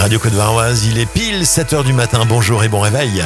Radio Côte-Varoise, il est pile 7h du matin. Bonjour et bon réveil.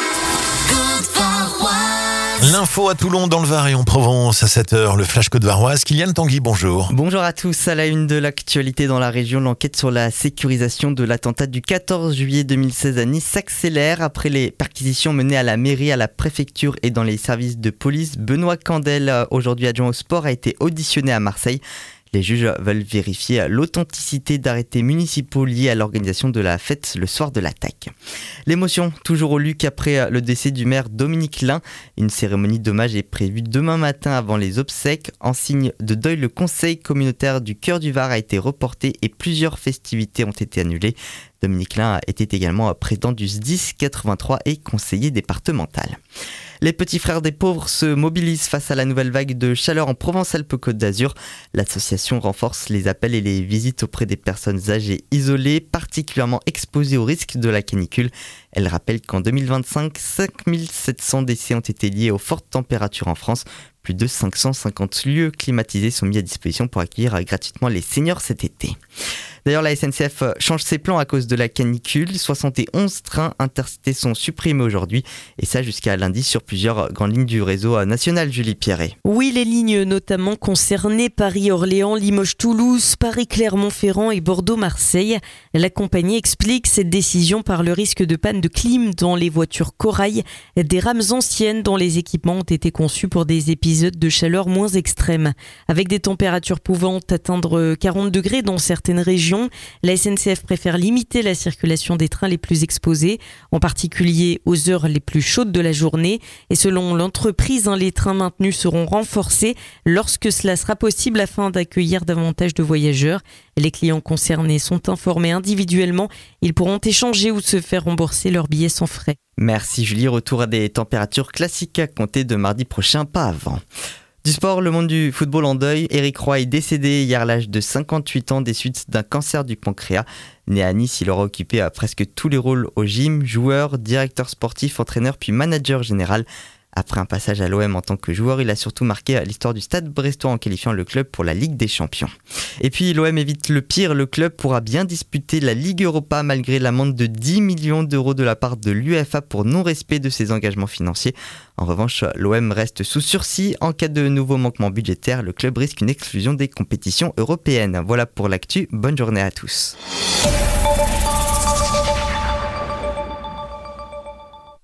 L'info à Toulon, dans le Var et en Provence à 7h, le Flash Côte-Varoise. Kylian Tanguy, bonjour. Bonjour à tous. À la une de l'actualité dans la région, l'enquête sur la sécurisation de l'attentat du 14 juillet 2016 à Nice s'accélère. Après les perquisitions menées à la mairie, à la préfecture et dans les services de police, Benoît Candel, aujourd'hui adjoint au sport, a été auditionné à Marseille. Les juges veulent vérifier l'authenticité d'arrêtés municipaux liés à l'organisation de la fête le soir de l'attaque. L'émotion toujours au Luc après le décès du maire Dominique Lin. Une cérémonie d'hommage est prévue demain matin avant les obsèques. En signe de deuil, le conseil communautaire du Cœur du Var a été reporté et plusieurs festivités ont été annulées. Dominique Lin était également président du SDIS 83 et conseiller départemental. Les petits frères des pauvres se mobilisent face à la nouvelle vague de chaleur en Provence-Alpes-Côte d'Azur. L'association renforce les appels et les visites auprès des personnes âgées isolées, particulièrement exposées au risque de la canicule. Elle rappelle qu'en 2025, 5700 décès ont été liés aux fortes températures en France. Plus de 550 lieux climatisés sont mis à disposition pour accueillir gratuitement les seniors cet été. D'ailleurs, la SNCF change ses plans à cause de la canicule. 71 trains intercités sont supprimés aujourd'hui, et ça jusqu'à lundi sur plusieurs grandes lignes du réseau national. Julie Pierret. Oui, les lignes notamment concernées, Paris-Orléans, Limoges-Toulouse, Paris-Clermont-Ferrand et Bordeaux-Marseille. La compagnie explique cette décision par le risque de panne de clim dans les voitures corail, des rames anciennes dont les équipements ont été conçus pour des épisodes de chaleur moins extrêmes. Avec des températures pouvant atteindre 40 degrés dans certaines régions, la SNCF préfère limiter la circulation des trains les plus exposés, en particulier aux heures les plus chaudes de la journée. Et selon l'entreprise, les trains maintenus seront renforcés lorsque cela sera possible afin d'accueillir davantage de voyageurs. Les clients concernés sont informés individuellement. Ils pourront échanger ou se faire rembourser leurs billets sans frais. Merci Julie. Retour à des températures classiques à compter de mardi prochain, pas avant. Du sport, le monde du football en deuil. Éric Roy est décédé hier à l'âge de 58 ans des suites d'un cancer du pancréas. Né à Nice, il aura occupé presque tous les rôles au gym, joueur, directeur sportif, entraîneur puis manager général. Après un passage à l'OM en tant que joueur, il a surtout marqué l'histoire du Stade brestois en qualifiant le club pour la Ligue des Champions. Et puis l'OM évite le pire, le club pourra bien disputer la Ligue Europa malgré l'amende de 10 millions d'euros de la part de l'UEFA pour non-respect de ses engagements financiers. En revanche, l'OM reste sous sursis. En cas de nouveaux manquements budgétaires, le club risque une exclusion des compétitions européennes. Voilà pour l'actu, bonne journée à tous.